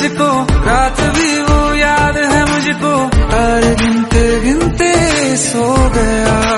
तुझको, रात भी वो याद है मुझको, तारे गिनते गिनते सो गया।